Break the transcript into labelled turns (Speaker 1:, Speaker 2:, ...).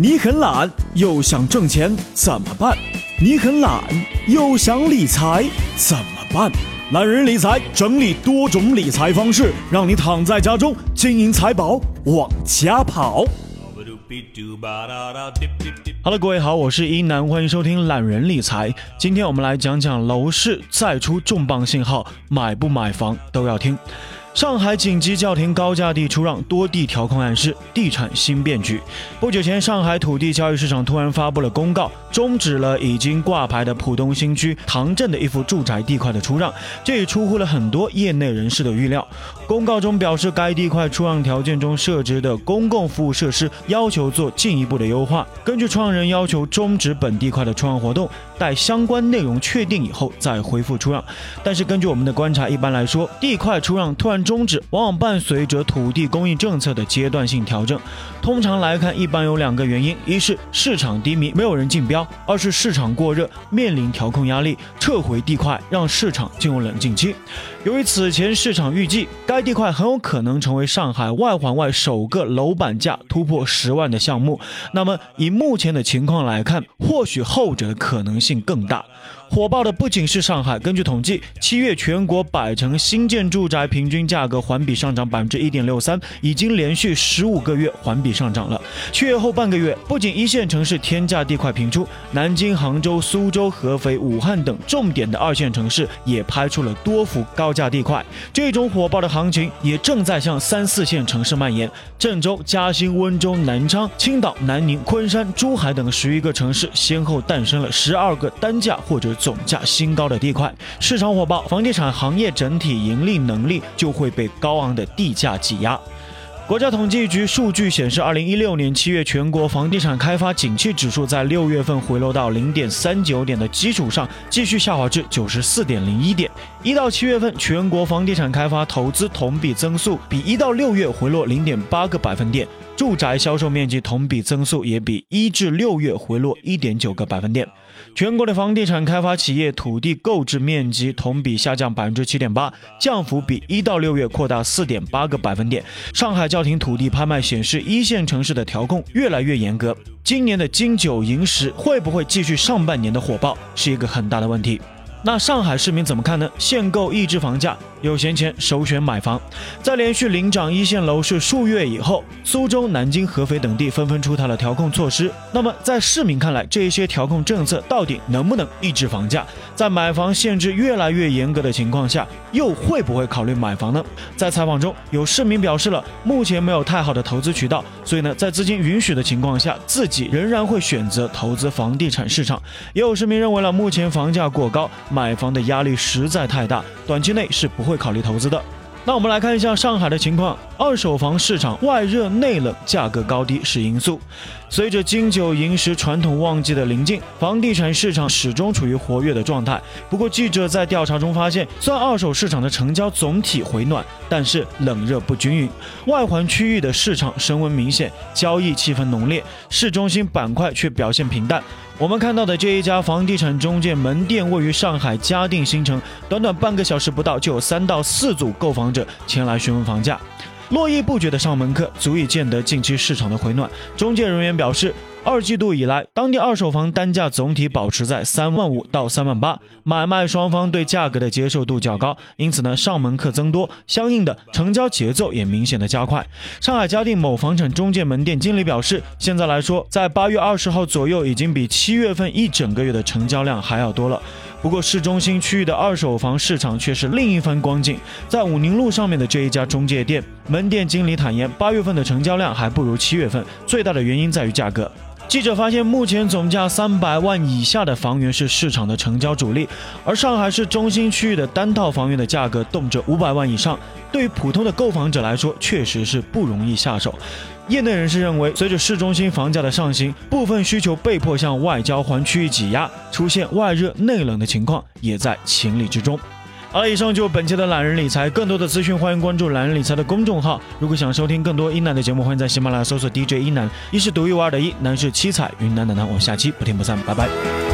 Speaker 1: 你很懒又想挣钱怎么办？你很懒又想理财怎么办？懒人理财整理多种理财方式，让你躺在家中金银财宝往家跑。
Speaker 2: Hello， 各位好，我是一南，欢迎收听懒人理财。今天我们来讲讲楼市再出重磅信号，买不买房都要听。上海紧急叫停高价地出让，多地调控暗示地产新变局。不久前，上海土地交易市场突然发布了公告，终止了已经挂牌的浦东新区唐镇的一幅住宅地块的出让，这也出乎了很多业内人士的预料。公告中表示，该地块出让条件中设置的公共服务设施要求做进一步的优化，根据出让人要求终止本地块的出让活动，待相关内容确定以后再恢复出让。但是根据我们的观察，一般来说，地块出让突然终止往往伴随着土地供应政策的阶段性调整。通常来看，一般有两个原因：一是市场低迷，没有人竞标；二是市场过热，面临调控压力，撤回地块，让市场进入冷静期。由于此前市场预计该地块很有可能成为上海外环外首个楼板价突破10万的项目，那么以目前的情况来看，或许后者的可能性更大。火爆的不仅是上海，根据统计，7月全国百城新建住宅平均价格环比上涨 1.63%， 已经连续15个月环比上涨了。7月后半个月，不仅一线城市天价地块频出，南京、杭州、苏州、合肥、武汉等重点的2线城市也拍出了多幅高价地块。这种火爆的行情也正在向3、4线城市蔓延。郑州、嘉兴、温州、南昌、青岛、南宁、昆山、珠海等11个城市先后诞生了12个单价或者总价新高的地块。市场火爆，房地产行业整体盈利能力就会被高昂的地价挤压。国家统计局数据显示，2016年7月全国房地产开发景气指数在6月份回落到 0.39 点的基础上继续下滑至 94.01 点。1到7月份全国房地产开发投资同比增速比1到6月回落 0.8个百分点，住宅销售面积同比增速也比1至6月回落 1.9个百分点。全国的房地产开发企业土地购置面积同比下降 7.8%， 降幅比1到6月扩大 4.8个百分点。上海叫停土地拍卖显示，一线城市的调控越来越严格。今年的金九银十会不会继续上半年的火爆，是一个很大的问题。那上海市民怎么看呢？限购抑制房价，有闲钱首选买房。在连续领涨一线楼市数月以后，苏州、南京、合肥等地纷纷出台了调控措施。那么在市民看来，这些调控政策到底能不能抑制房价？在买房限制越来越严格的情况下，又会不会考虑买房呢？在采访中，有市民表示了目前没有太好的投资渠道，所以呢，在资金允许的情况下，自己仍然会选择投资房地产市场。也有市民认为了目前房价过高，买房的压力实在太大，短期内是不会考虑投资的。那我们来看一下上海的情况，二手房市场外热内冷，价格高低是因素。随着金九银十传统旺季的临近，房地产市场始终处于活跃的状态。不过记者在调查中发现，虽然二手市场的成交总体回暖，但是冷热不均匀。外环区域的市场升温明显，交易气氛浓烈，市中心板块却表现平淡。我们看到的这一家房地产中介门店位于上海嘉定新城，短短半个小时不到，就有3到4组购房者前来询问房价。络绎不绝的上门客足以见得近期市场的回暖。中介人员表示，2季度以来，当地二手房单价总体保持在3.5万到3.8万，买卖双方对价格的接受度较高，因此呢，上门客增多，相应的成交节奏也明显的加快。上海嘉定某房产中介门店经理表示，现在来说，在8月20号左右，已经比7月份一整个月的成交量还要多了。不过市中心区域的二手房市场却是另一番光景。在武宁路上面的这一家中介店，门店经理坦言，8月份的成交量还不如7月份，最大的原因在于价格。记者发现，目前总价300万以下的房源是市场的成交主力，而上海市中心区域的单套房源的价格动辄500万以上，对于普通的购房者来说，确实是不容易下手。业内人士认为，随着市中心房价的上行，部分需求被迫向外交环区域挤压，出现外热内冷的情况也在情理之中。好了，以上就是本期的懒人理财，更多的资讯欢迎关注懒人理财的公众号。如果想收听更多一南的节目，欢迎在喜马拉雅搜索 DJ 一南，一是独一无二的一，南是七彩云南的南。我们下期不听不散，拜拜。